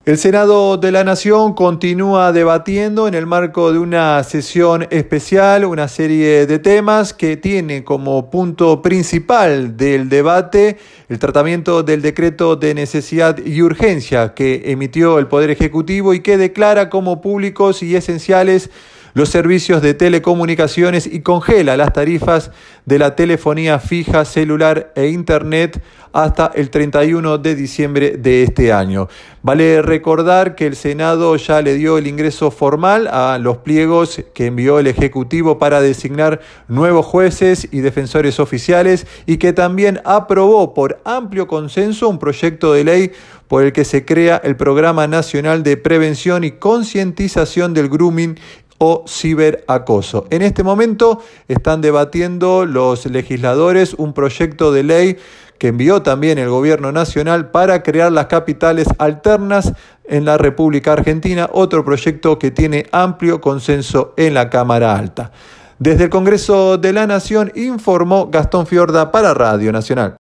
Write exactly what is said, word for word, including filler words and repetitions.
El Senado de la Nación continúa debatiendo en el marco de una sesión especial una serie de temas que tiene como punto principal del debate el tratamiento del decreto de necesidad y urgencia que emitió el Poder Ejecutivo y que declara como públicos y esenciales los servicios de telecomunicaciones y congela las tarifas de la telefonía fija, celular e internet hasta el treinta y uno de diciembre de este año. Vale recordar que el Senado ya le dio el ingreso formal a los pliegos que envió el Ejecutivo para designar nuevos jueces y defensores oficiales y que también aprobó por amplio consenso un proyecto de ley por el que se crea el Programa Nacional de Prevención y Concientización del Grooming o ciberacoso. En este momento están debatiendo los legisladores un proyecto de ley que envió también el Gobierno Nacional para crear las capitales alternas en la República Argentina, otro proyecto que tiene amplio consenso en la Cámara Alta. Desde el Congreso de la Nación informó Gastón Fiorda para Radio Nacional.